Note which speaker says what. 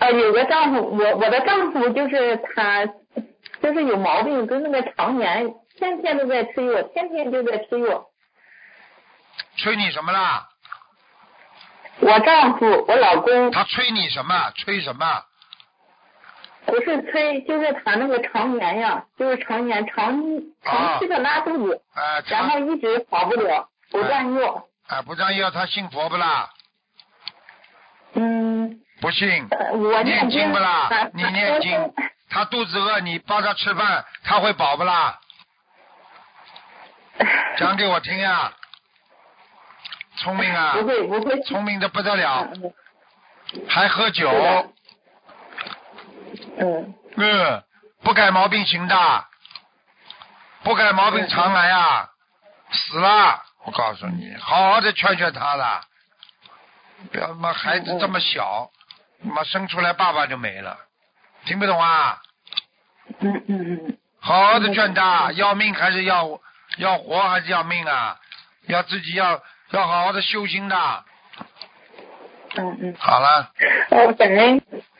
Speaker 1: 有个丈夫，我的丈夫就是他，就是有毛病，跟那个肠炎，天天都在催我，天天就在催我。
Speaker 2: 催你什么啦？
Speaker 1: 我丈夫，我老公。
Speaker 2: 他催你什么？催什么？
Speaker 1: 不是催，就是他那个肠炎呀，就是肠炎，长期的拉肚子，然后一直好不了，不占药。
Speaker 2: 不占药，他信佛不啦？不信。
Speaker 1: 我
Speaker 2: 念经不啦？你念经，
Speaker 1: 经。
Speaker 2: 他肚子饿，你帮他吃饭，他会饱不啦？讲给我听呀。聪明啊。
Speaker 1: 不会。
Speaker 2: 聪明的不得了。还喝酒。不改毛病行的，不改毛病常来啊，死了！我告诉你，好好的劝劝他了，不要他妈孩子这么小，他妈生出来爸爸就没了，听不懂啊？好好的劝他，要命还是要活还是要命啊？要自己要好好的修心的。好了。
Speaker 1: 感恩。